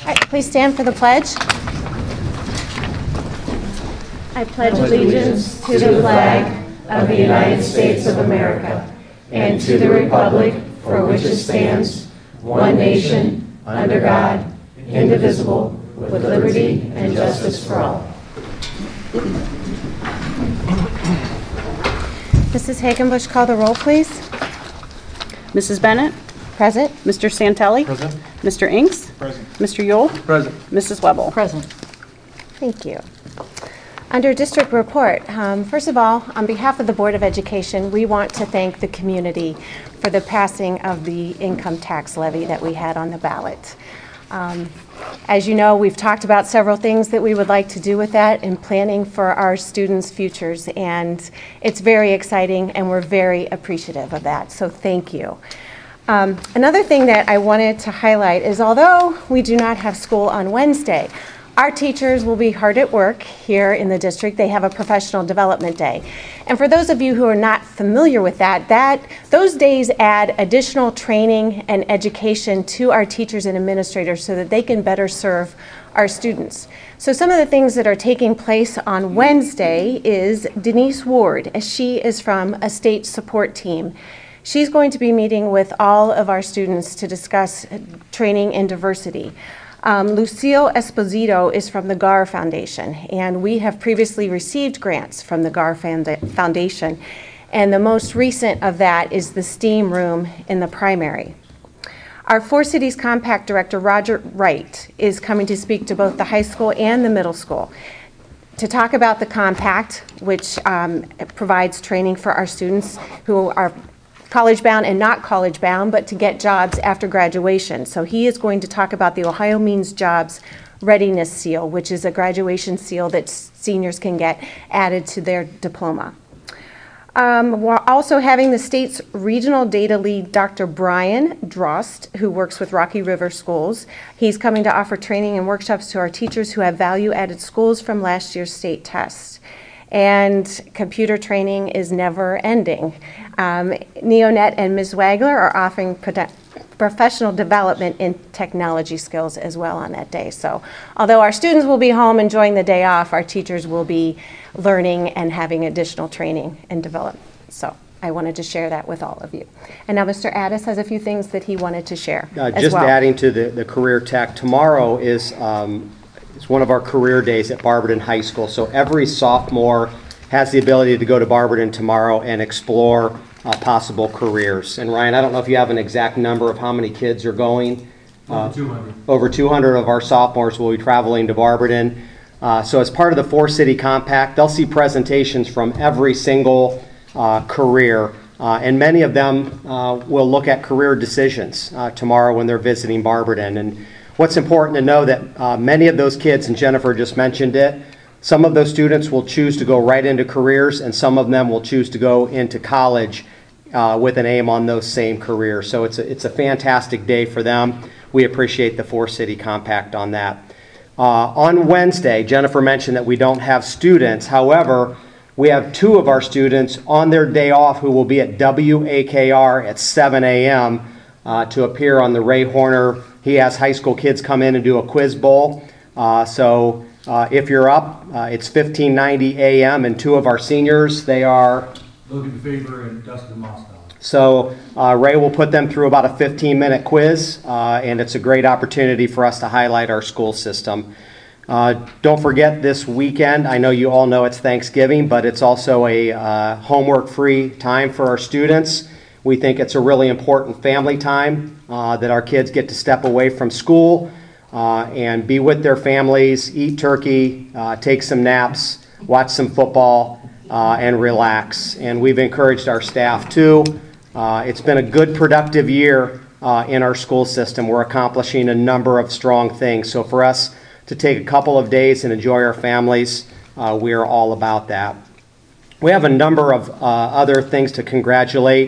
All right, please stand for the pledge. I pledge allegiance to the flag of the United States of America and to the republic for which it stands, one nation, under God, indivisible, with liberty and justice for all. Mrs. Hagenbusch, call the roll, please. Mrs. Bennett? Present. Mr. Santelli? Present. Mr. Inks? Present. Mr. Yule? Present. Mrs. Webble? Present. Thank you. Under district report, first of all, on behalf of the Board of Education, we want to thank the community for the passing of the income tax levy that we had on the ballot. As you know, we've talked about several things that we would like to do with that in planning for our students' futures, and it's very exciting, and we're very appreciative of that, so thank you. Another thing that I wanted to highlight is although we do not have school on Wednesday, our teachers will be hard at work here in the district. They have a professional development day. And for those of you who are not familiar with that, those days add additional training and education to our teachers and administrators so that they can better serve our students. So some of the things that are taking place on Wednesday is Denise Ward, as she is from a state support team. She's going to be meeting with all of our students to discuss training in diversity. Lucille Esposito is from the GAR Foundation, and we have previously received grants from the GAR Foundation, and the most recent of that is the STEAM room in the primary. Our Four Cities Compact Director, Roger Wright, is coming to speak to both the high school and the middle school to talk about the compact, which provides training for our students who are college-bound and not college-bound, but to get jobs after graduation. So he is going to talk about the Ohio Means Jobs Readiness Seal, which is a graduation seal that seniors can get added to their diploma. We're also having the state's regional data lead, Dr. Brian Drost, who works with Rocky River Schools. He's coming to offer training and workshops to our teachers who have value-added schools from last year's state tests. And computer training is never ending. Neonet and Ms. Wagler are offering professional development in technology skills as well on that day. So although our students will be home enjoying the day off, our teachers will be learning and having additional training and development. So I wanted to share that with all of you. And now Mr. Addis has a few things that he wanted to share as well. Adding to the career tech, tomorrow is it's one of our career days at Barberton High School. So every sophomore has the ability to go to Barberton tomorrow and explore possible careers. And Ryan, I don't know if you have an exact number of how many kids are going. Over 200. Over 200 of our sophomores will be traveling to Barberton. So as part of the Four City Compact, they'll see presentations from every single career. And many of them will look at career decisions tomorrow when they're visiting Barberton. And what's important to know that many of those kids, and Jennifer just mentioned it, some of those students will choose to go right into careers, and some of them will choose to go into college with an aim on those same careers. So it's a fantastic day for them. We appreciate the Four City Compact on that. On Wednesday, Jennifer mentioned that we don't have students. However, we have two of our students on their day off who will be at WAKR at 7 a.m. To appear on the Ray Horner. He has high school kids come in and do a quiz bowl. If you're up, it's 1590 a.m. and two of our seniors, they are Logan Faber and Dustin Moscow. So Ray will put them through about a 15-minute quiz, and it's a great opportunity for us to highlight our school system. Don't forget this weekend, I know you all know it's Thanksgiving, but it's also a homework-free time for our students. We think it's a really important family time that our kids get to step away from school and be with their families, eat turkey, take some naps, watch some football, and relax. And we've encouraged our staff too. It's been a good, productive year in our school system. We're accomplishing a number of strong things. So for us to take a couple of days and enjoy our families, we are all about that. We have a number of other things to congratulate.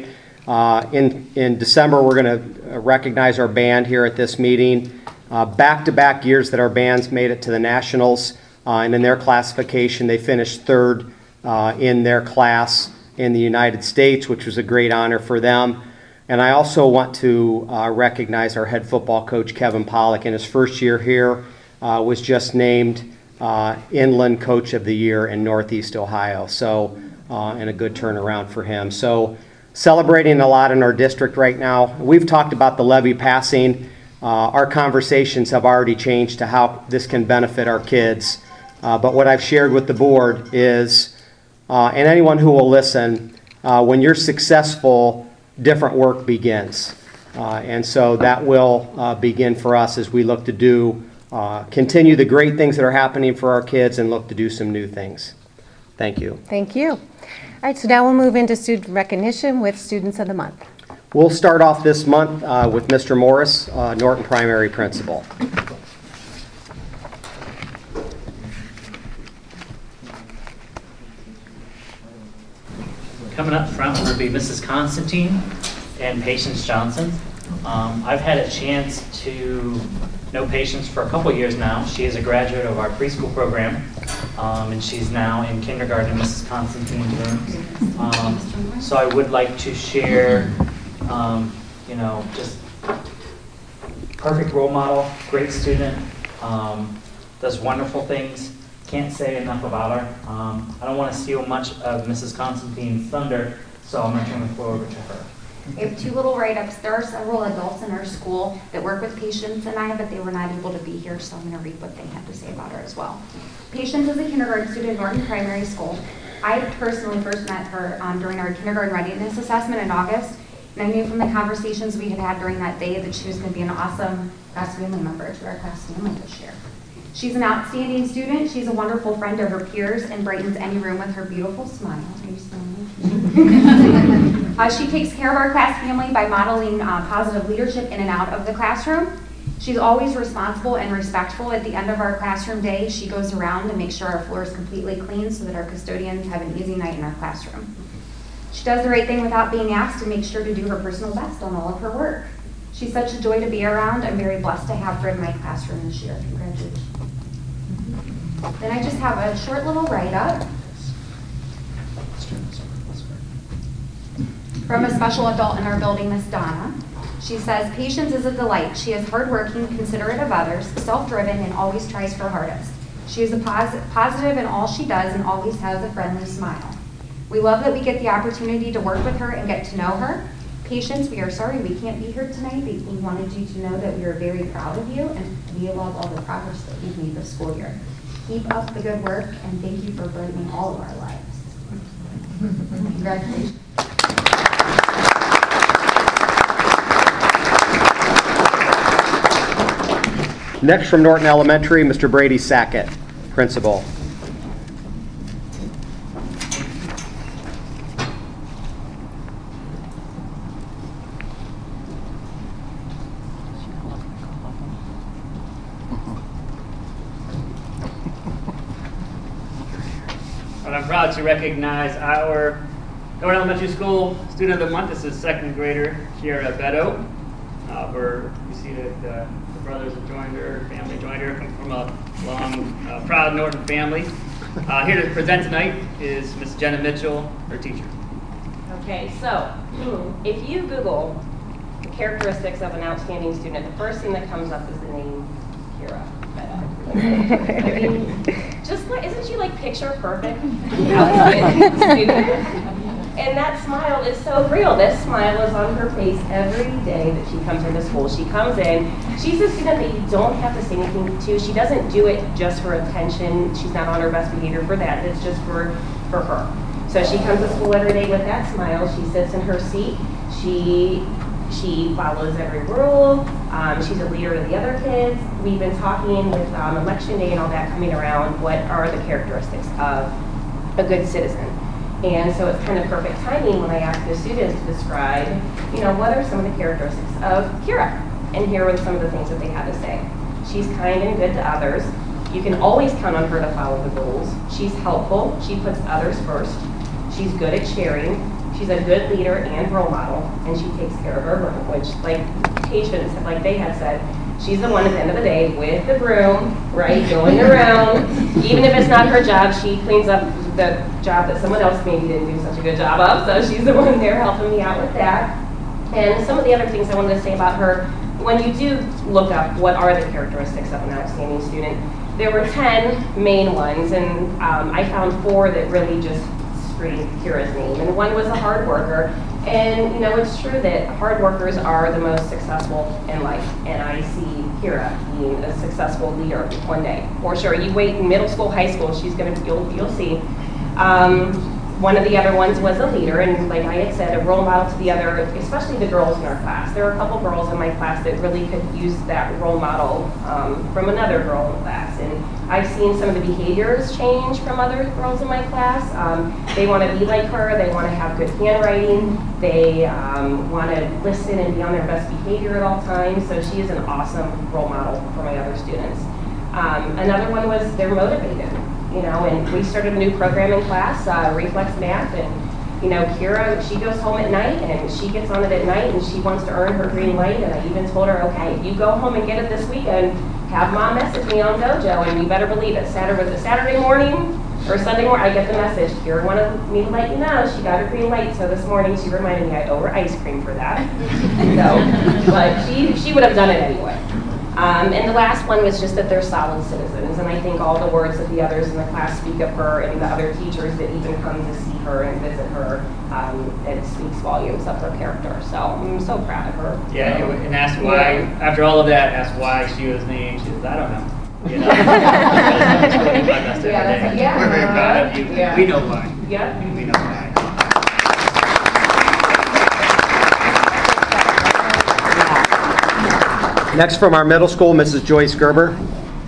In December, we're going to recognize our band here at this meeting. Back-to-back years that our bands made it to the Nationals, and in their classification, they finished third in their class in the United States, which was a great honor for them. And I also want to recognize our head football coach, Kevin Pollock. In his first year here, was just named Inland Coach of the Year in Northeast Ohio. So, and a good turnaround for him. So, celebrating a lot in our district right now. We've talked about the levy passing. Our conversations have already changed to how this can benefit our kids. But what I've shared with the board is, and anyone who will listen, when you're successful, different work begins. And so that will begin for us as we look to do, continue the great things that are happening for our kids and look to do some new things. Thank you. Thank you. All right, so now we'll move into student recognition with Students of the Month. We'll start off this month with Mr. Morris, Norton Primary Principal. Coming up front would be Mrs. Constantine and Patience Johnson. I've had a chance to know Patience for a couple years now. She is a graduate of our preschool program, and she's now in kindergarten in Mrs. Constantine's room. So I would like to share, just perfect role model, great student, does wonderful things. Can't say enough about her. I don't want to steal much of Mrs. Constantine's thunder, so I'm going to turn the floor over to her. I have two little write-ups. There are several adults in our school that work with Patience and I, but they were not able to be here, so I'm going to read what they had to say about her as well. Patience is a kindergarten student at Norton Primary School. I personally first met her during our kindergarten readiness assessment in August, and I knew from the conversations we had had during that day that she was going to be an awesome class family member to our class family this year. She's an outstanding student. She's a wonderful friend to her peers and brightens any room with her beautiful smile. Are you smiling? She takes care of our class family by modeling positive leadership in and out of the classroom. She's always responsible and respectful. At the end of our classroom day, she goes around to make sure our floor is completely clean so that our custodians have an easy night in our classroom. She does the right thing without being asked and makes sure to do her personal best on all of her work. She's such a joy to be around. I'm very blessed to have her in my classroom this year. Congratulations. Then I just have a short little write-up from a special adult in our building, Miss Donna. She says, Patience is a delight. She is hardworking, considerate of others, self-driven, and always tries her hardest. She is a positive in all she does and always has a friendly smile. We love that we get the opportunity to work with her and get to know her. Patience, we are sorry we can't be here tonight, but we wanted you to know that we are very proud of you and we love all the progress that you've made this school year. Keep up the good work, and thank you for brightening all of our lives. Congratulations. Next from Norton Elementary, Mr. Brady Sackett, Principal. And I'm proud to recognize our Norton Elementary School Student of the Month. This is second grader Kiara Beto. We see that the brothers have joined her, family joined her, come from a long, proud Norton family. Here to present tonight is Miss Jenna Mitchell, her teacher. Okay, so if you Google the characteristics of an outstanding student, the first thing that comes up is the name Kiara Beto. I mean, just like, isn't she like picture perfect? Outstanding student. And that smile is so real. This smile is on her face every day that she comes into school. She comes in, she's a student that you don't have to say anything to. She doesn't do it just for attention. She's not on her best behavior for that. It's just for her. So she comes to school every day with that smile. She sits in her seat. She follows every rule. She's a leader to the other kids. We've been talking with election day and all that coming around, what are the characteristics of a good citizen? And so it's kind of perfect timing when I asked the students to describe, what are some of the characteristics of Kiara? And here were some of the things that they had to say. She's kind and good to others. You can always count on her to follow the rules. She's helpful. She puts others first. She's good at sharing. She's a good leader and role model, and she takes care of her room, which, like Patience, like they had said, she's the one at the end of the day with the broom, right, going around. Even if it's not her job, she cleans up the job that someone else maybe didn't do such a good job of, so she's the one there helping me out with that. And some of the other things I wanted to say about her, when you do look up what are the characteristics of an outstanding student, there were 10 main ones, and I found 4 that really just screamed Kira's name. And one was a hard worker. And you know, it's true that hard workers are the most successful in life. And I see Kira being a successful leader one day, for sure. You wait in middle school, high school, she's gonna, you'll see. One of the other ones was a leader, and like I had said, a role model to the other, especially the girls in our class. There are a couple girls in my class that really could use that role model from another girl in the class. And I've seen some of the behaviors change from other girls in my class. They want to be like her, they want to have good handwriting, they want to listen and be on their best behavior at all times. So she is an awesome role model for my other students. Another one was they're motivated. You know, and we started a new program in class, Reflex Math, and you know, Kira, she goes home at night and she gets on it at night and she wants to earn her green light, and I even told her, okay, if you go home and get it this weekend, have Mom message me on Dojo, and you better believe it. Saturday morning or Sunday morning, I get the message, Kira wanted me to let you know she got her green light, so this morning she reminded me I owe her ice cream for that. So, but she would have done it anyway. And the last one was just that they're solid citizens, and I think all the words that the others in the class speak of her and the other teachers that even come to see her and visit her, it speaks volumes of her character. So I'm so proud of her. Yeah, and asked why, after all of that, asked why she was named. She says, I don't know. You know? We're very proud of you. Yeah. We know why. Yeah. We know why. Next from our middle school, Mrs. Joyce Gerber.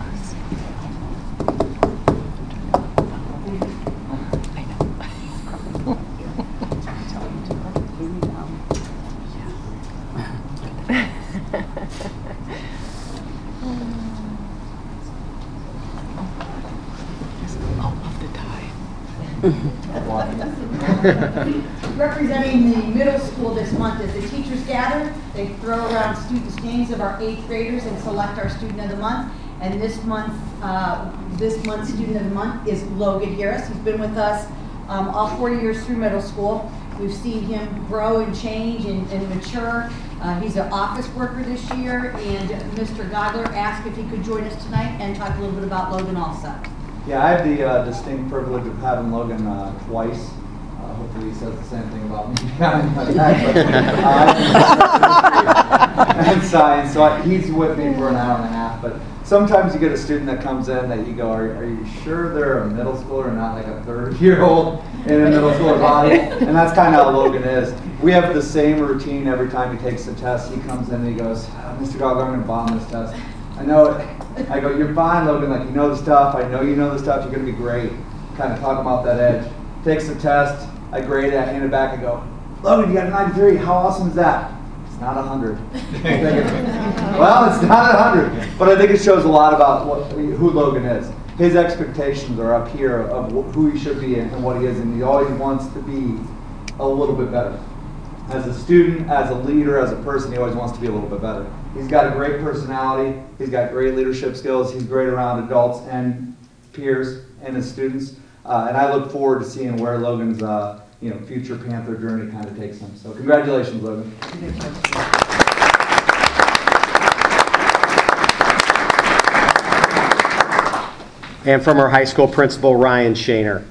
Representing the middle school this month, as the teachers gather, they throw around students' names of our 8th graders and select our student of the month. And this month's student of the month is Logan Harris. He's been with us all 4 years through middle school. We've seen him grow and change and mature. He's an office worker this year, and Mr. Godler asked if he could join us tonight and talk a little bit about Logan also. Yeah, I have the distinct privilege of having Logan twice. Hopefully he says the same thing about me. And science, so he's with me for an hour and a half. But sometimes you get a student that comes in that you go, are you sure they're a middle schooler and not like a 30-year-old in a middle schooler body? And that's kind of how Logan is. We have the same routine every time he takes the test. He comes in and he goes, Mr. Gogler, I'm going to bomb this test. I know it. I go, you're fine, Logan. Like, you know the stuff. I know you know the stuff. You're going to be great. Kind of talk about that edge. Takes the test. I grade it. I hand it back. I go, Logan, you got a 93. How awesome is that? It's not 100. Well, it's not 100. But I think it shows a lot about who Logan is. His expectations are up here of who he should be and what he is. And he always wants to be a little bit better. As a student, as a leader, as a person, he always wants to be a little bit better. He's got a great personality. He's got great leadership skills. He's great around adults and peers and his students. And I look forward to seeing where Logan's future Panther journey kind of takes him. So congratulations, Logan. And from our high school principal, Ryan Shaner.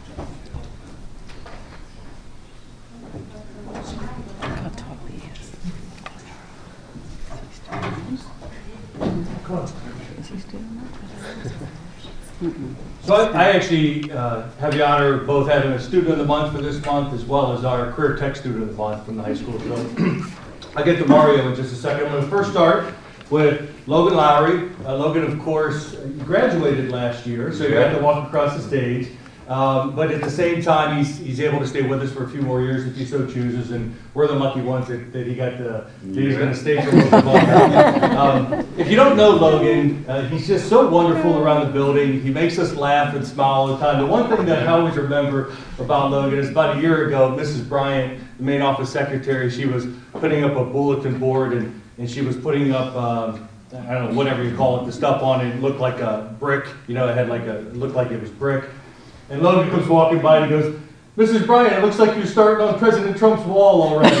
So I actually have the honor of both having a student of the month for this month as well as our career tech student of the month from the high school. So I'll get to Mario in just a second. I'm going to first start with Logan Lowry. Logan, of course, graduated last year, so you have to walk across the stage. But at the same time, he's able to stay with us for a few more years if he so chooses, and we're the lucky ones that he got to, that he's going to stay for a little bit longer. If you don't know Logan, he's just so wonderful around the building. He makes us laugh and smile all the time. The one thing that I always remember about Logan is about a year ago, Mrs. Bryant, the main office secretary, she was putting up a bulletin board, and she was putting up, I don't know, whatever you call it, the stuff on it. It looked like a brick, it had it looked like it was brick. And Logan comes walking by and he goes, Mrs. Bryant, it looks like you're starting on President Trump's wall already.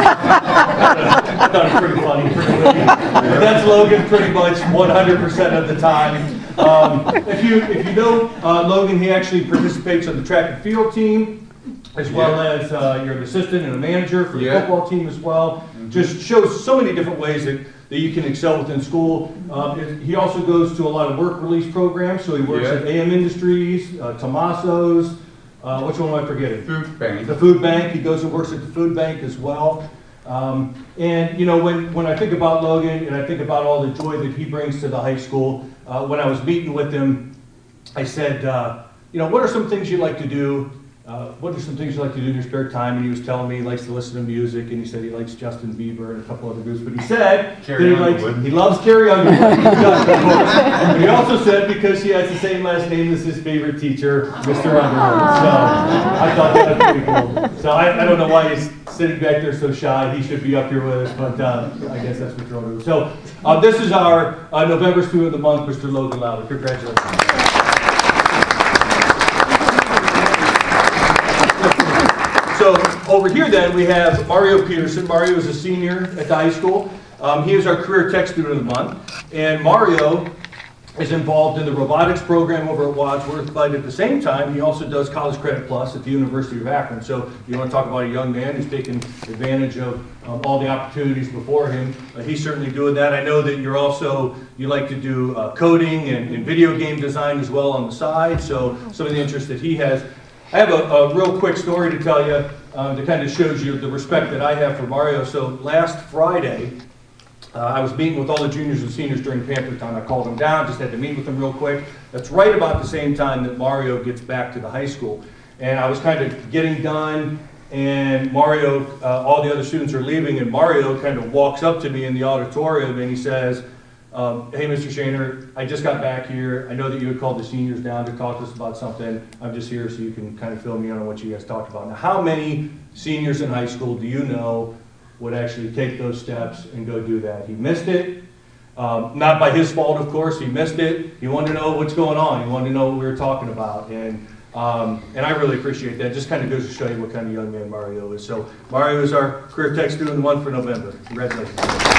I thought it was pretty funny, pretty witty. But that's Logan pretty much 100% of the time. If you know Logan, he actually participates on the track and field team, as well as you're an assistant and a manager for the football team as well. Just shows so many different ways that you can excel within school. He also goes to a lot of work release programs, so he works at AM Industries, Tomaso's, which one am I forgetting? Food bank. The food bank. He goes and works at the food bank as well. And you know, when I think about Logan and I think about all the joy that he brings to the high school, when I was meeting with him, I said, you know, what are some things you like to do? What are some things you like to do in your spare time? And he was telling me he likes to listen to music, and he said he likes Justin Bieber and a couple other groups. But he said that he loves Carrie Underwood. And he also said because she has the same last name as his favorite teacher, Mr. Underwood. So I thought that was pretty cool. So I don't know why he's sitting back there so shy. He should be up here with us, but I guess that's what you're doing. So this is our November Student of the Month, Mr. Logan Lowder. Congratulations. So over here then we have Mario Peterson. Mario is a senior at the high school. He is our Career Tech Student of the Month. And Mario is involved in the robotics program over at Wadsworth, but at the same time he also does College Credit Plus at the University of Akron. So you want to talk about a young man who's taking advantage of all the opportunities before him. He's certainly doing that. I know that you like to do coding and video game design as well on the side. So some of the interests that he has. I have a real quick story to tell you that kind of shows you the respect that I have for Mario. So last Friday, I was meeting with all the juniors and seniors during Panther time. I called them down, just had to meet with them real quick. That's right about the same time that Mario gets back to the high school. And I was kind of getting done, and Mario, all the other students are leaving, and Mario kind of walks up to me in the auditorium and he says, hey, Mr. Shaner, I just got back here. I know that you had called the seniors down to talk to us about something. I'm just here so you can kind of fill me in on what you guys talked about. Now, how many seniors in high school do you know would actually take those steps and go do that? He missed it. Not by his fault, of course. He missed it. He wanted to know what's going on. He wanted to know what we were talking about. And I really appreciate that. Just kind of goes to show you what kind of young man Mario is. So Mario is our Career Tech Student of the Month for November. Congratulations.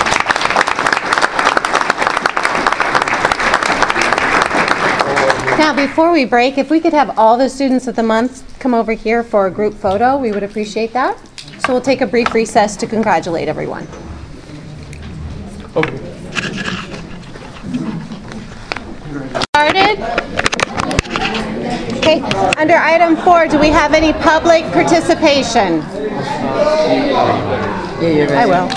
Now, before we break, if we could have all the students of the month come over here for a group photo, we would appreciate that. So we'll take a brief recess to congratulate everyone. Okay. Started. Okay, under item 4, do we have any public participation? I will.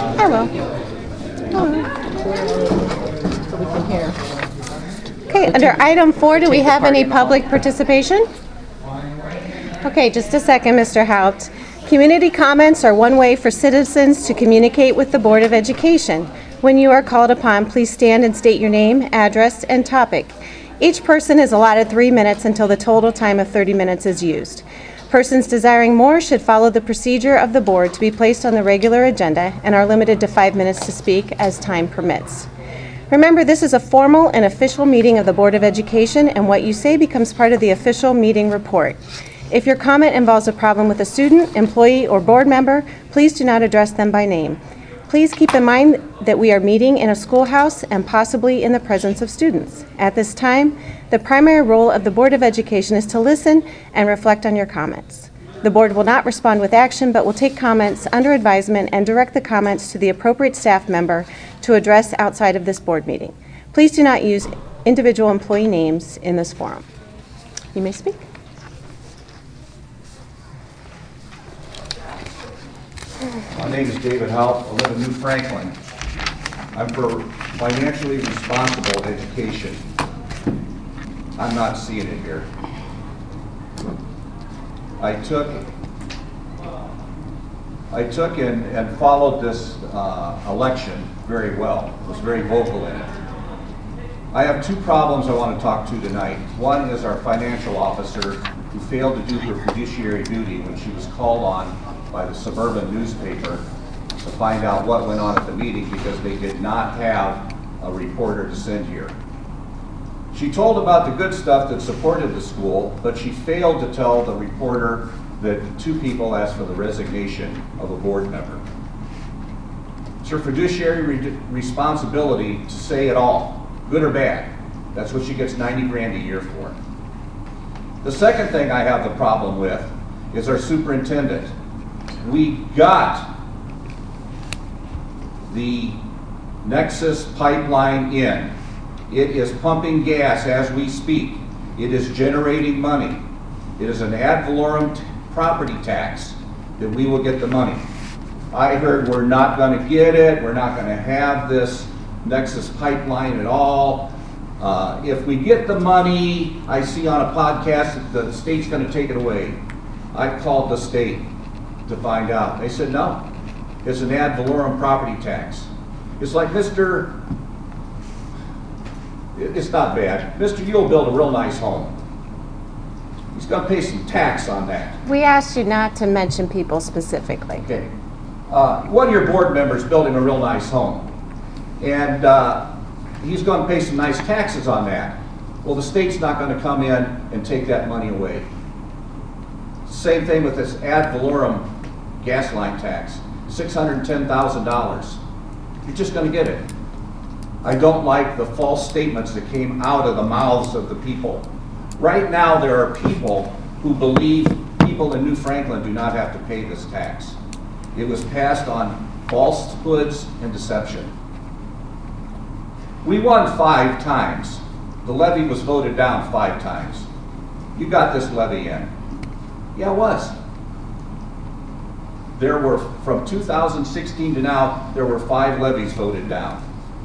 So we can hear. Okay, under item 4, do we have any public participation? Okay, just a second, Mr. Haupt. Community comments are one way for citizens to communicate with the Board of Education. When you are called upon, please stand and state your name, address, and topic. Each person is allotted 3 minutes until the total time of 30 minutes is used. Persons desiring more should follow the procedure of the board to be placed on the regular agenda and are limited to 5 minutes to speak as time permits. Remember, this is a formal and official meeting of the Board of Education, and what you say becomes part of the official meeting report. If your comment involves a problem with a student, employee, or board member, please do not address them by name. Please keep in mind that we are meeting in a schoolhouse and possibly in the presence of students. At this time, the primary role of the Board of Education is to listen and reflect on your comments. The board will not respond with action, but will take comments under advisement and direct the comments to the appropriate staff member to address outside of this board meeting. Please do not use individual employee names in this forum. You may speak. My name is David Haupt. I live in New Franklin. I'm for financially responsible education. I'm not seeing it here. I took and followed this election very well. Was very vocal in it. I have two problems I want to talk to tonight. One is our financial officer who failed to do her fiduciary duty when she was called on by the Suburban newspaper to find out what went on at the meeting because they did not have a reporter to send here. She told about the good stuff that supported the school, but she failed to tell the reporter that two people asked for the resignation of a board member. It's her fiduciary responsibility to say it all, good or bad. That's what she gets 90 grand a year for. The second thing I have the problem with is our superintendent. We got the Nexus pipeline in. It is pumping gas as we speak. It is generating money. It is an ad valorem property tax that we will get the money. I heard we're not going to get it. We're not going to have this Nexus pipeline at all. If we get the money, I see on a podcast that the state's going to take it away. I called the state to find out. They said no. It's an ad valorem property tax. It's like it's not bad. Mr. Yule built a real nice home. He's going to pay some tax on that. We asked you not to mention people specifically. Okay. One of your board members building a real nice home. And he's going to pay some nice taxes on that. Well, the state's not going to come in and take that money away. Same thing with this ad valorem gas line tax, $610,000. You're just going to get it. I don't like the false statements that came out of the mouths of the people. Right now, there are people who believe people in New Franklin do not have to pay this tax. It was passed on falsehoods and deception. We won 5 times. The levy was voted down 5 times. You got this levy in. Yeah, it was. There were, from 2016 to now, there were 5 levies voted down.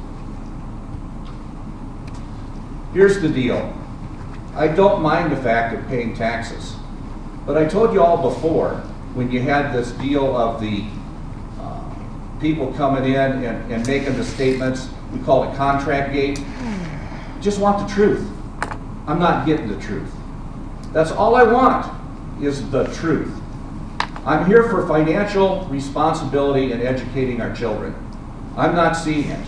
Here's the deal. I don't mind the fact of paying taxes. But I told you all before, when you had this deal of the people coming in and making the statements, we call it contract gate. Just want the truth. I'm not getting the truth. That's all I want, is the truth. I'm here for financial responsibility and educating our children. I'm not seeing it.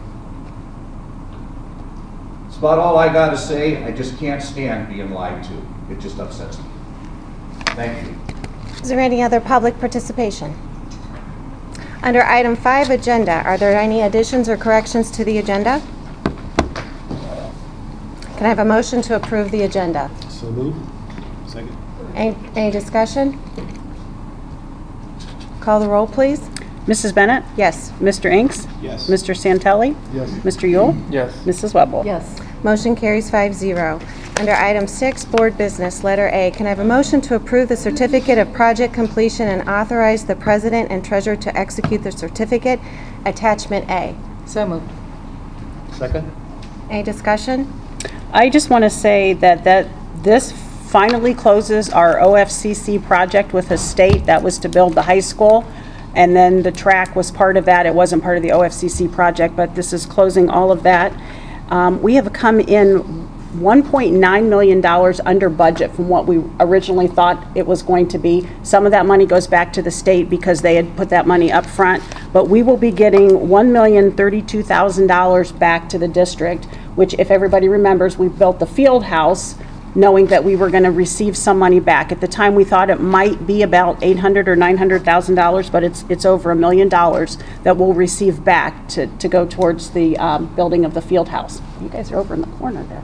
It's about all I got to say. I just can't stand being lied to. It just upsets me. Thank you. Is there any other public participation? Under item 5, agenda, are there any additions or corrections to the agenda? Can I have a motion to approve the agenda? So moved. Second. Any discussion? Call the roll, please. Mrs. Bennett? Yes. Mr. Inks? Yes. Mr. Santelli? Yes. Mr. Yule? Yes. Mrs. Webble? Yes. Motion carries 5-0. Under item 6, board business, letter A, can I have a motion to approve the certificate of project completion and authorize the president and treasurer to execute the certificate, attachment A? So moved. Second. Any discussion? I just want to say that this finally closes our OFCC project with the state. That was to build the high school, and then the track was part of that. It wasn't part of the OFCC project, but this is closing all of that. We have come in $1.9 million under budget from what we originally thought it was going to be. Some of that money goes back to the state because they had put that money up front, but we will be getting $1,032,000 back to the district, which, if everybody remembers, we built the field house knowing that we were going to receive some money back. At the time, we thought it might be about $800,000 or $900,000, but it's over $1 million that we'll receive back to go towards the building of the field house. You guys are over in the corner there.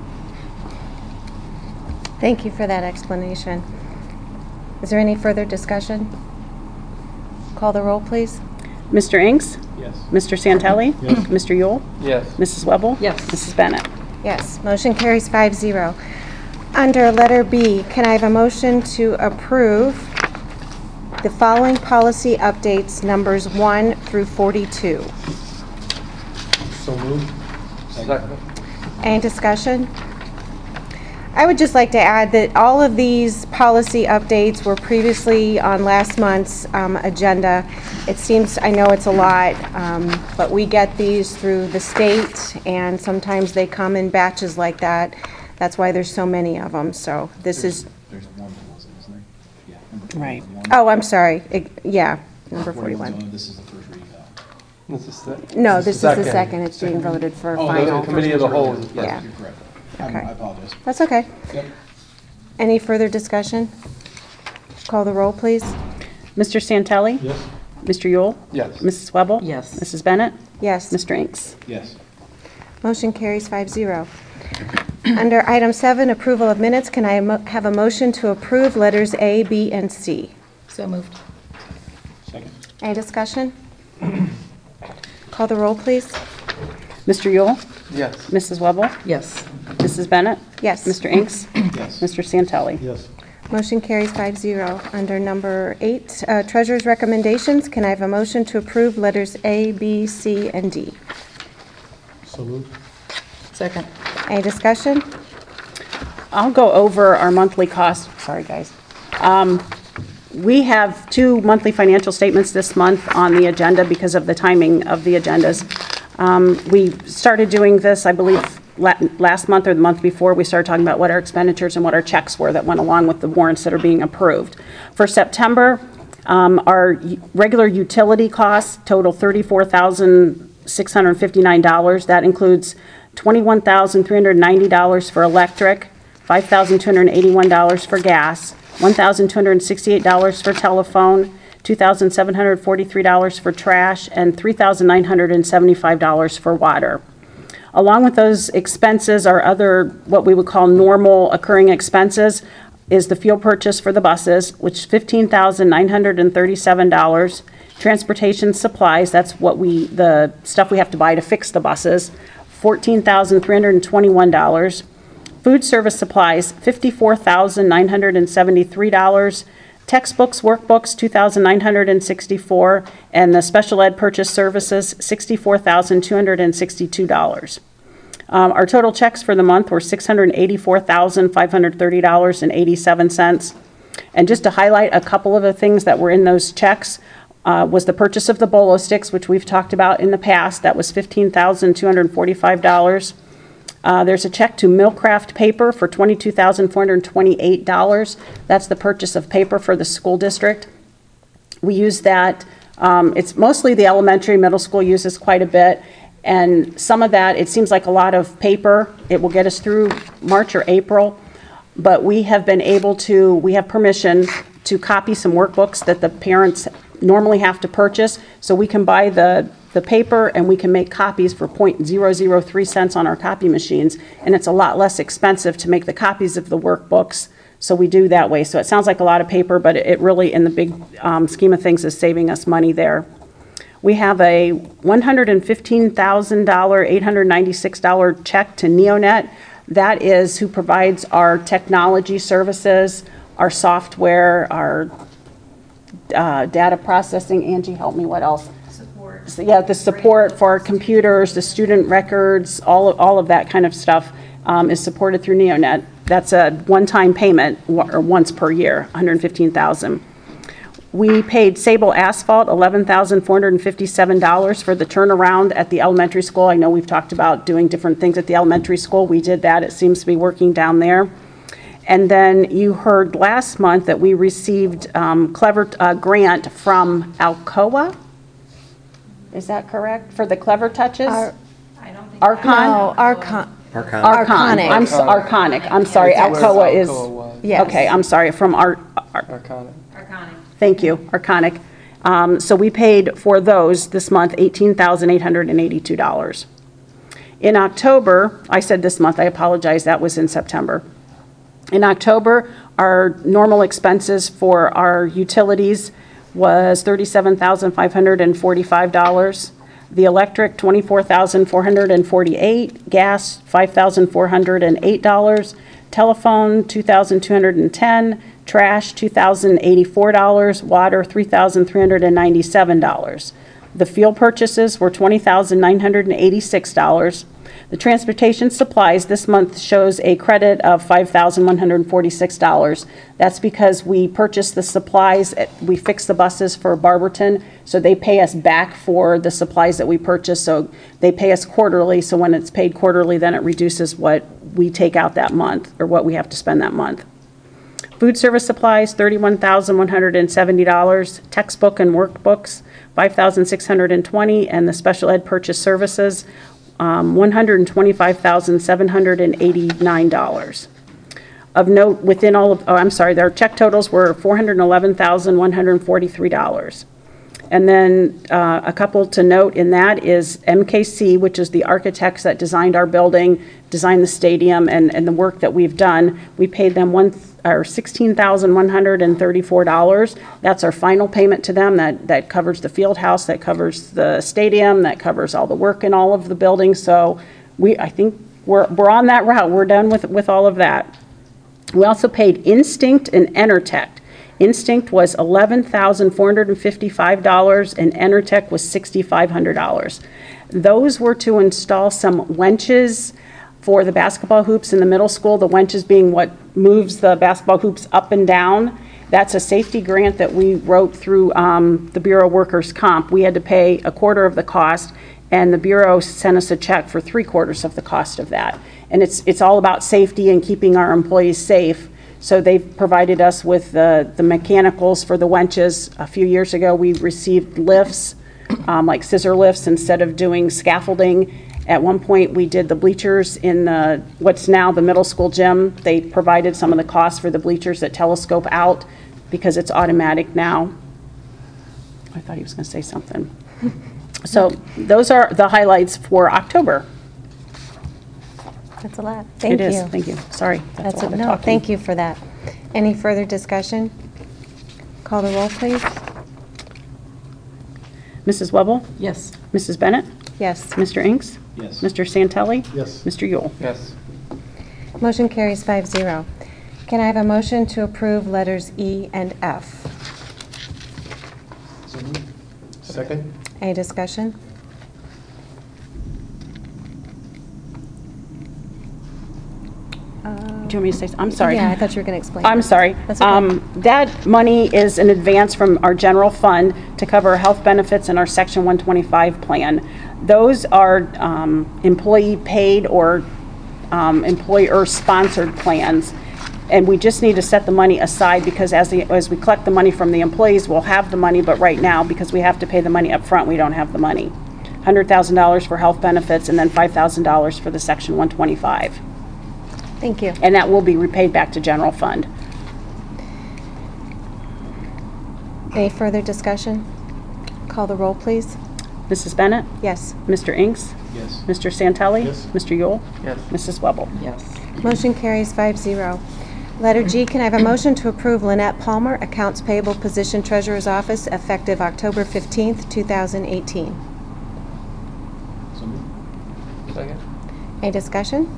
Thank you for that explanation. Is there any further discussion? Call the roll, please. Mr. Inks? Yes. Mr. Santelli? Yes. Mr. Yule? Yes. Mrs. Webble? Yes. Mrs. Bennett? Yes, motion carries 5-0. Under letter B, can I have a motion to approve the following policy updates, numbers 1 through 42? So moved. Second. Any discussion? I would just like to add that all of these policy updates were previously on last month's agenda. It seems, I know it's a lot, but we get these through the state, and sometimes they come in batches like that. That's why there's so many of them. So this is. There's one that wasn't, isn't there? Yeah. Right. Oh, I'm sorry. Yeah, number 41. This is the first reading. No, this is the second. It's being voted for final. Committee of the whole. Yeah. You're correct. Okay. I apologize. That's okay. Yep. Any further discussion? Call the roll, please. Mr. Santelli? Yes. Mr. Yule? Yes. Mrs. Webble? Yes. Mrs. Bennett? Yes. Mr. Inks? Yes. Motion carries 5-0. Under item 7, approval of minutes, can I have a motion to approve letters A, B, and C? So moved. Second. Any discussion? Call the roll, please. Mr. Yule? Yes. Mrs. Webble? Yes. Mrs. Bennett? Yes. Mr. Inks? Yes. Mr. Santelli? Yes. Motion carries 5-0. Under number 8, treasurer's recommendations, can I have a motion to approve letters A, B, C, and D? So moved. Second. Any discussion? I'll go over our monthly costs. Sorry, guys. We have 2 monthly financial statements this month on the agenda because of the timing of the agendas. We started doing this, I believe, last month or the month before. We started talking about what our expenditures and what our checks were that went along with the warrants that are being approved. For September, our regular utility costs total $34,659. That includes $21,390 for electric, $5,281 for gas, $1,268 for telephone, $2,743 for trash, and $3,975 for water. Along with those expenses are other, what we would call normal occurring expenses, is the fuel purchase for the buses, which is $15,937. Transportation supplies, that's the stuff we have to buy to fix the buses, $14,321. Food service supplies, $54,973. Textbooks, workbooks, $2,964. And the special ed purchase services, $64,262. Our total checks for the month were $684,530.87. And just to highlight a couple of the things that were in those checks, was the purchase of the Bolo sticks, which we've talked about in the past. That was $15,245. There's a check to Millcraft Paper for $22,428. That's the purchase of paper for the school district. We use that. It's mostly the elementary, middle school uses quite a bit. And some of that, it seems like a lot of paper. It will get us through March or April. But we have permission to copy some workbooks that the parents normally have to purchase. So we can buy the paper and we can make copies for 0.003 cents on our copy machines. And it's a lot less expensive to make the copies of the workbooks. So we do that way. So it sounds like a lot of paper, but it really, in the big scheme of things, is saving us money there. We have a $115,896 check to Neonet. That is who provides our technology services, our software, our data processing. Angie, help me, what else? Support. So, yeah, the support for our computers, the student records, all of that kind of stuff is supported through Neonet. That's a one-time payment, or once per year, $115,000. We paid Sable Asphalt $11,457 for the turnaround at the elementary school. I know we've talked about doing different things at the elementary school. We did that. It seems to be working down there. And then you heard last month that we received Clever grant from Alcoa. Is that correct? For the Clever Touches? Archon? No, Archon. Arconic. Arconic. I'm sorry. Alcoa is. Yes. Okay, I'm sorry. From Arconic. Thank you, Arconic. So we paid for those this month $18,882. In October, I said this month, I apologize, that was in September. In October, our normal expenses for our utilities was $37,545. The electric, $24,448. Gas, $5,408. Telephone, $2,210. Trash, $2,084. Water, $3,397. The fuel purchases were $20,986. The transportation supplies this month shows a credit of $5,146. That's because we purchased the supplies, we fixed the buses for Barberton, so they pay us back for the supplies that we purchased. So they pay us quarterly, so when it's paid quarterly, then it reduces what we take out that month, or what we have to spend that month. Food service supplies, $31,170. Textbook and workbooks, $5,620. And the special ed purchase services, $125,789. Of note, within all of, oh, I'm sorry, their check totals were $411,143. And then a couple to note in that is MKC, which is the architects that designed our building, designed the stadium, and the work that we've done. We paid them $16,134. That's our final payment to them. That covers the field house, that covers the stadium, that covers all the work in all of the buildings. So I think we're on that route. We're done with all of that. We also paid Instinct and Enertech. Instinct was $11,455 and Enertech was $6,500. Those were to install some winches for the basketball hoops in the middle school, the winches being what moves the basketball hoops up and down. That's a safety grant that we wrote through the Bureau of Workers' Comp. We had to pay a quarter of the cost, and the Bureau sent us a check for 3/4 of the cost of that. And it's all about safety and keeping our employees safe. So they've provided us with the mechanicals for the winches. A few years ago, we received lifts, like scissor lifts, instead of doing scaffolding. At one point, we did the bleachers in what's now the middle school gym. They provided some of the costs for the bleachers that telescope out because it's automatic now. I thought he was going to say something. So those are the highlights for October. That's a lot. Thank you. It is. Thank you. Sorry. That's a lot of No, talking. thank you for that. Any further discussion? Call the roll, please. Mrs. Webble? Yes. Mrs. Bennett? Yes. Mr. Inks? Yes. Mr. Santelli? Yes. Mr. Yule? Yes. Motion carries 5-0. Can I have a motion to approve letters E and F? Second? Any discussion? Do you want me to say, I'm sorry. Yeah, I thought you were going to explain. I'm sorry. That's okay. That money is an advance from our general fund to cover our health benefits and our Section 125 plan. Those are employee paid or employer-sponsored plans. And we just need to set the money aside because as we collect the money from the employees, we'll have the money, but right now, because we have to pay the money up front, we don't have the money. $100,000 for health benefits and then $5,000 for the Section 125. Thank you. And that will be repaid back to general fund. Any further discussion? Call the roll, please. Mrs. Bennett? Yes. Mr. Inks? Yes. Mr. Santelli? Yes. Mr. Yule? Yes. Mrs. Webble? Yes. Motion carries 5-0. Letter G, can I have a motion to approve Lynette Palmer, Accounts Payable Position Treasurer's Office, effective October 15th, 2018? So moved. Second? Any discussion?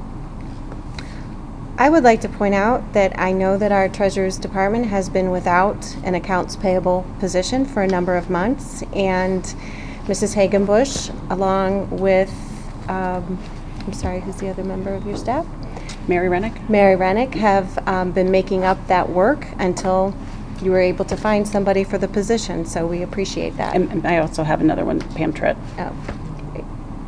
I would like to point out that I know that our Treasurer's Department has been without an accounts payable position for a number of months, and Mrs. Hagenbush, along with, I'm sorry, who's the other member of your staff? Mary Rennick? Mary Rennick have been making up that work until you were able to find somebody for the position, so we appreciate that. And I also have another one, Pam Tritt. Oh, great.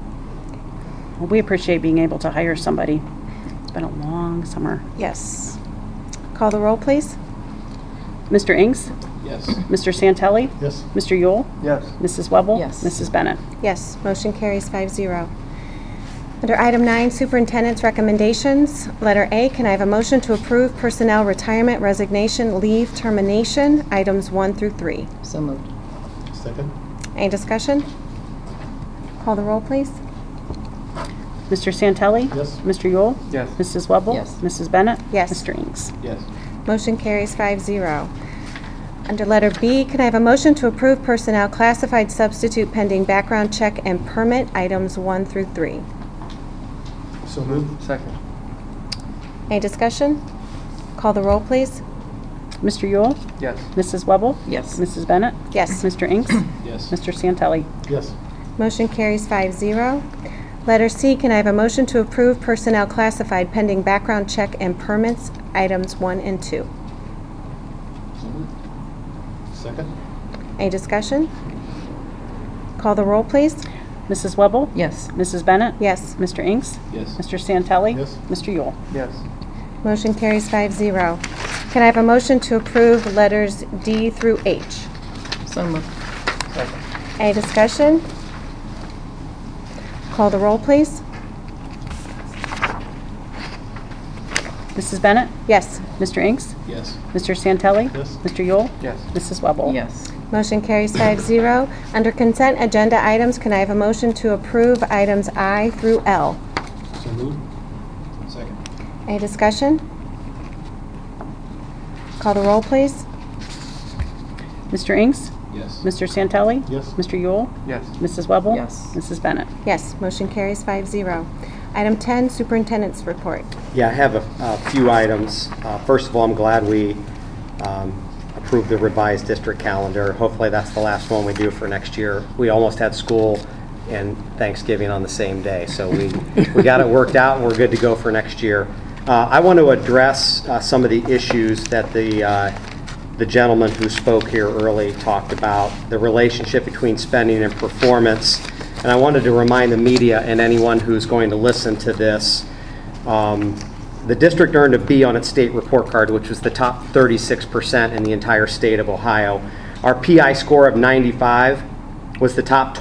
Well, we appreciate being able to hire somebody. It's been a long summer. Yes. Call the roll, please. Mr. Inks? Yes. Mr. Santelli? Yes. Mr. Yule? Yes. Mrs. Webble? Yes. Mrs. Bennett? Yes, motion carries 5-0. Under item 9, superintendent's recommendations, letter A, can I have a motion to approve personnel retirement, resignation, leave, termination, items 1 through 3? So moved. Second? Any discussion? Call the roll, please. Mr. Santelli? Yes. Mr. Yule? Yes. Mrs. Webble? Yes. Mrs. Bennett? Yes. Mr. Inks? Yes. Motion carries 5-0. Under letter B, can I have a motion to approve personnel classified substitute pending background check and permit, items 1 through 3? So moved. Second. Any discussion? Call the roll, please. Mr. Yule? Yes. Mrs. Webble? Yes. Mrs. Bennett? Yes. Mr. Inks? Yes. Mr. Santelli? Yes. Motion carries 5-0. Letter C, can I have a motion to approve personnel classified pending background check and permits, items 1 and 2? So moved. Second? Any discussion? Call the roll, please. Mrs. Webble? Yes. Mrs. Bennett? Yes. Mr. Inks? Yes. Mr. Santelli? Yes. Mr. Yule? Yes. Motion carries 5-0. Can I have a motion to approve letters D through H? So moved. Second. Any discussion? Call the roll, please. Mrs. Bennett? Yes. Mr. Inks? Yes. Mr. Santelli? Yes. Mr. Yule? Yes. Mrs. Webble? Yes. Motion carries 5-0. Under consent agenda items, can I have a motion to approve items I through L? So moved. Second. Any discussion? Call the roll, please. Mr. Inks? Yes. Mr. Santelli? Yes. Mr. Yule? Yes. Mrs. Webble? Yes. Mrs. Bennett? Yes, motion carries 5-0. Item 10, superintendent's report. Yeah, I have a few items. First of all, I'm glad we approved the revised district calendar. Hopefully that's the last one we do for next year. We almost had school and Thanksgiving on the same day, so we got it worked out and we're good to go for next year. I want to address some of the issues that the gentleman who spoke here early talked about, the relationship between spending and performance. And I wanted to remind the media and anyone who's going to listen to this, the district earned a B on its state report card, which was the top 36% in the entire state of Ohio. Our PI score of 95 was the top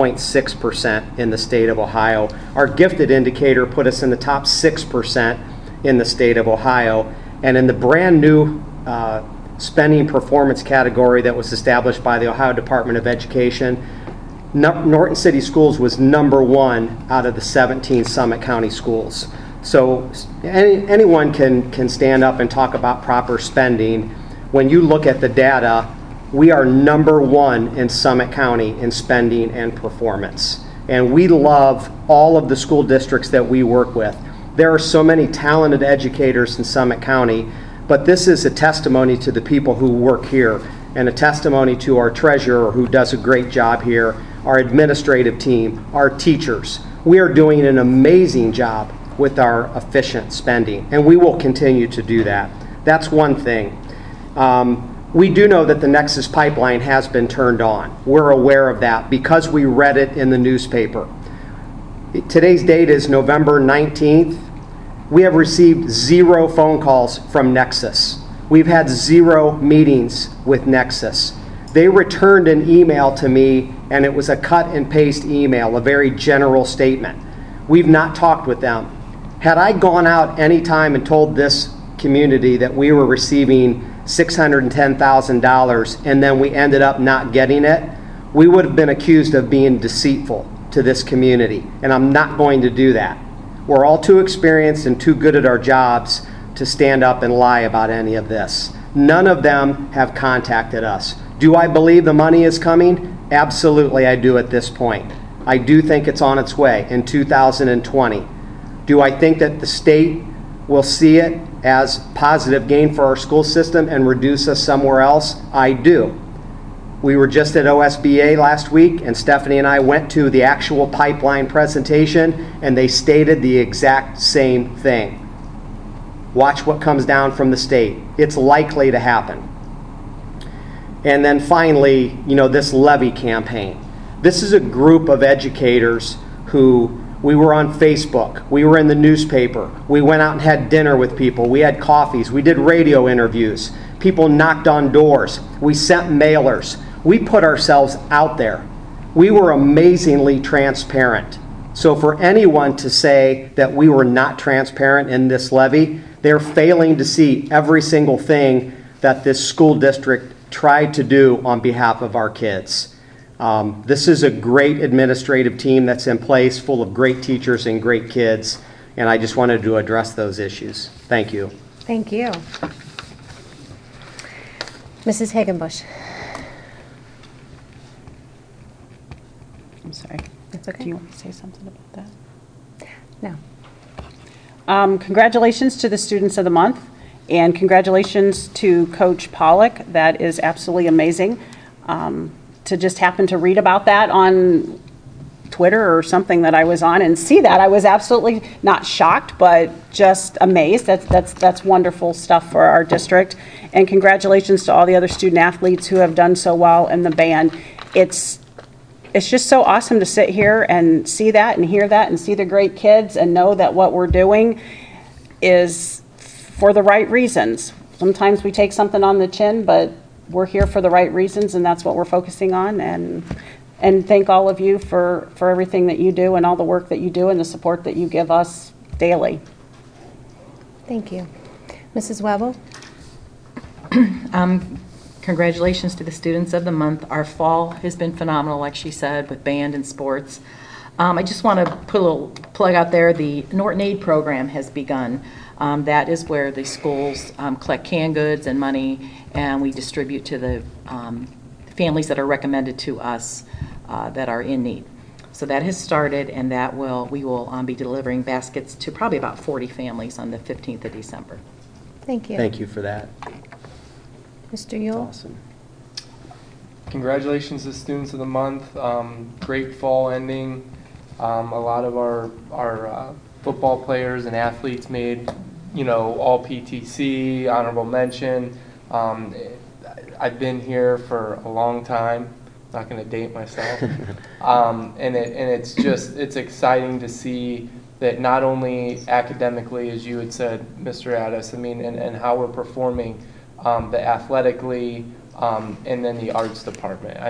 20.6% in the state of Ohio. Our gifted indicator put us in the top 6% in the state of Ohio. And in the brand new spending performance category that was established by the Ohio Department of Education, Norton City Schools was number 1 out of the 17 Summit County schools. So anyone can stand up and talk about proper spending. When you look at the data, we are number 1 in Summit County in spending and performance. And we love all of the school districts that we work with. There are so many talented educators in Summit County, but this is a testimony to the people who work here and a testimony to our treasurer who does a great job here, our administrative team, our teachers. We are doing an amazing job with our efficient spending, and we will continue to do that. That's one thing. We do know that the Nexus pipeline has been turned on. We're aware of that because we read it in the newspaper. Today's date is November 19th. We have received 0 phone calls from Nexus. We've had 0 meetings with Nexus. They returned an email to me, and it was a cut and paste email, a very general statement. We've not talked with them. Had I gone out any time and told this community that we were receiving $610,000 and then we ended up not getting it, we would have been accused of being deceitful to this community, and I'm not going to do that. We're all too experienced and too good at our jobs to stand up and lie about any of this. None of them have contacted us. Do I believe the money is coming? Absolutely, I do at this point. I do think it's on its way in 2020. Do I think that the state will see it as positive gain for our school system and reduce us somewhere else? I do. We were just at OSBA last week, and Stephanie and I went to the actual pipeline presentation, and they stated the exact same thing. Watch what comes down from the state. It's likely to happen. And then finally, this levy campaign. This is a group of educators who we were on Facebook, we were in the newspaper, we went out and had dinner with people, we had coffees, we did radio interviews, people knocked on doors, we sent mailers, we put ourselves out there. We were amazingly transparent. So for anyone to say that we were not transparent in this levy, they're failing to see every single thing that this school district tried to do on behalf of our kids. This is a great administrative team that's in place, full of great teachers and great kids, and I just wanted to address those issues. Thank you. Thank you. Mrs. Hagenbusch. I'm sorry. That's okay. Do you want to say something about that? No. Congratulations to the Students of the Month, and congratulations to Coach Pollock. That is absolutely amazing. To just happen to read about that on Twitter or something that I was on and see that, I was absolutely not shocked, but just amazed. That's wonderful stuff for our district. And congratulations to all the other student athletes who have done so well in the band. It's just so awesome to sit here and see that and hear that and see the great kids and know that what we're doing is for the right reasons. Sometimes we take something on the chin, but we're here for the right reasons, and that's what we're focusing on. And thank all of you for everything that you do and all the work that you do and the support that you give us daily. Thank you. Mrs. Webble? Congratulations to the students of the month. Our fall has been phenomenal, like she said, with band and sports. I just want to put a little plug out there. The Norton Aid program has begun. That is where the schools collect canned goods and money, and we distribute to the families that are recommended to us that are in need. So that has started, and we will be delivering baskets to probably about 40 families on the 15th of December. Thank you. Thank you for that. Mr. Yule? Awesome. Congratulations to Students of the Month. Great fall ending. A lot of our football players and athletes made, all PTC, honorable mention. I've been here for a long time. Not going to date myself. And it's exciting to see that not only academically, as you had said, Mr. Addis, and how we're performing, the athletically, and then the arts department.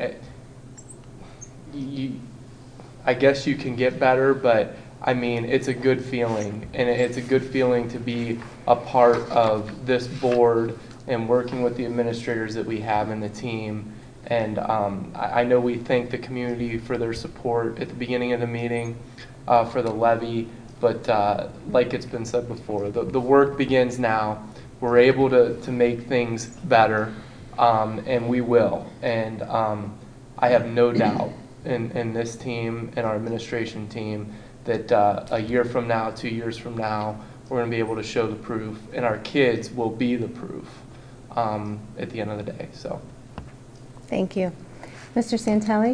I guess you can get better, but it's a good feeling, and it's a good feeling to be a part of this board and working with the administrators that we have in the team. And I know we thank the community for their support at the beginning of the meeting for the levy, but like it's been said before, the work begins now. We're able to make things better, and we will. And I have no doubt in this team and our administration team that a year from now, 2 years from now, we're going to be able to show the proof, and our kids will be the proof at the end of the day. So, Thank you. Mr. Santelli?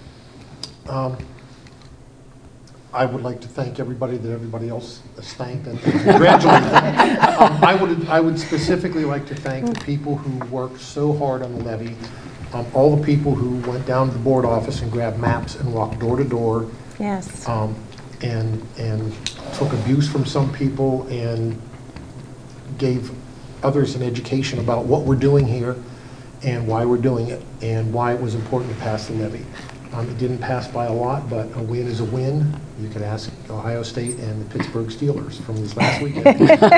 I would like to thank everybody that everybody else has thanked and congratulate them. I would specifically like to thank the people who worked so hard on the levy, all the people who went down to the board office and grabbed maps and walked door to door. Yes. And took abuse from some people and gave others an education about what we're doing here and why we're doing it and why it was important to pass the levy. It didn't pass by a lot, but a win is a win. You could ask Ohio State and the Pittsburgh Steelers from this last weekend.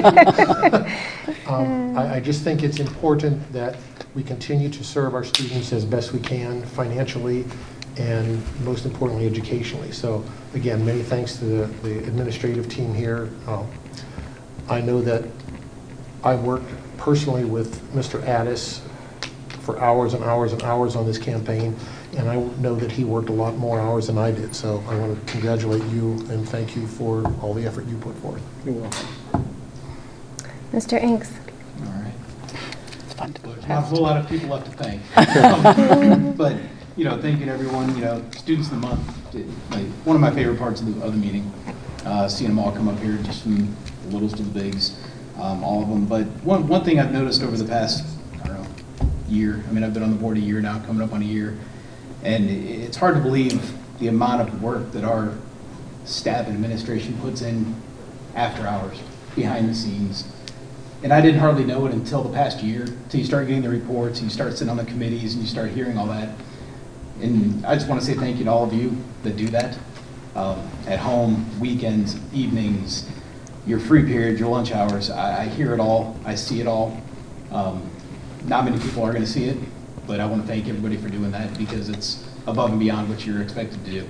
I just think it's important that we continue to serve our students as best we can financially and most importantly educationally. So again, many thanks to the administrative team here. I know that I worked personally with Mr. Addis for hours and hours and hours on this campaign, and I know that he worked a lot more hours than I did. So I want to congratulate you and thank you for all the effort you put forth. You're welcome. Mr. Inks? All right. It's fun to go There's not a whole lot of people left to thank. But, thanking everyone, Students of the Month, one of my favorite parts of the meeting, seeing them all come up here, just from the littles to the bigs, all of them. But one thing I've noticed over the past, year, I've been on the board a year now, coming up on a year, and it's hard to believe the amount of work that our staff and administration puts in after hours, behind the scenes. And I didn't hardly know it until the past year, till you start getting the reports, and you start sitting on the committees, and you start hearing all that. And I just want to say thank you to all of you that do that. At home, weekends, evenings, your free period, your lunch hours, I hear it all, I see it all. Not many people are going to see it, but I want to thank everybody for doing that because it's above and beyond what you're expected to do.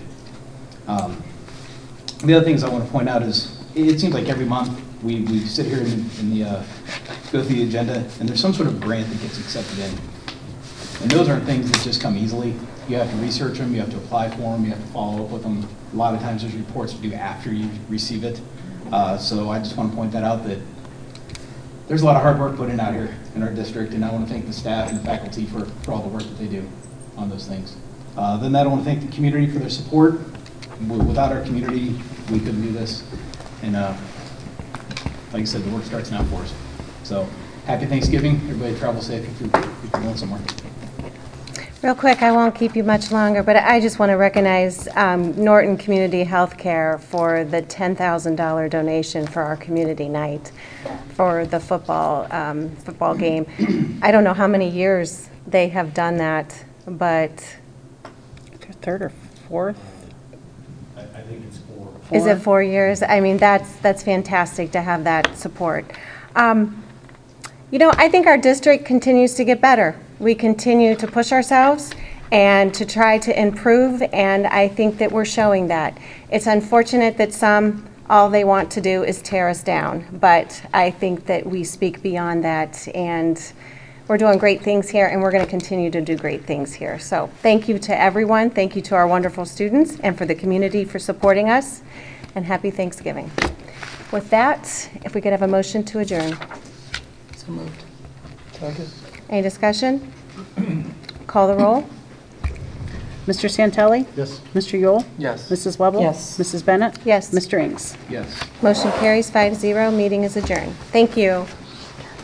The other things I want to point out is it seems like every month we sit here and go through the agenda, and there's some sort of grant that gets accepted in. And those aren't things that just come easily. You have to research them, you have to apply for them, you have to follow up with them. A lot of times there's reports to do after you receive it. So I just want to point that out, that there's a lot of hard work put in out here in our district, and I want to thank the staff and the faculty for all the work that they do on those things. Then I want to thank the community for their support. Without our community, we couldn't do this. And like I said, the work starts now for us. So happy Thanksgiving. Everybody travel safe if you're going somewhere. Real quick, I won't keep you much longer, but I just want to recognize Norton Community Healthcare for the $10,000 donation for our community night for the football game. I don't know how many years they have done that, but third or fourth? I think it's Is it 4 years? I mean, that's fantastic to have that support. You know, I think our district continues to get better. We continue to push ourselves and to try to improve, and I think that we're showing that. It's unfortunate that some, all they want to do is tear us down, but I think that we speak beyond that, and we're doing great things here, and we're going to continue to do great things here. So thank you to everyone. Thank you to our wonderful students and for the community for supporting us, and happy Thanksgiving. With that, if we could have a motion to adjourn. So moved. Any discussion? Call the roll. Mr. Santelli? Yes. Mr. Yule? Yes. Mrs. Webble? Yes. Mrs. Bennett? Yes. Mr. Ings? Yes. Motion carries 5-0. Meeting is adjourned. Thank you.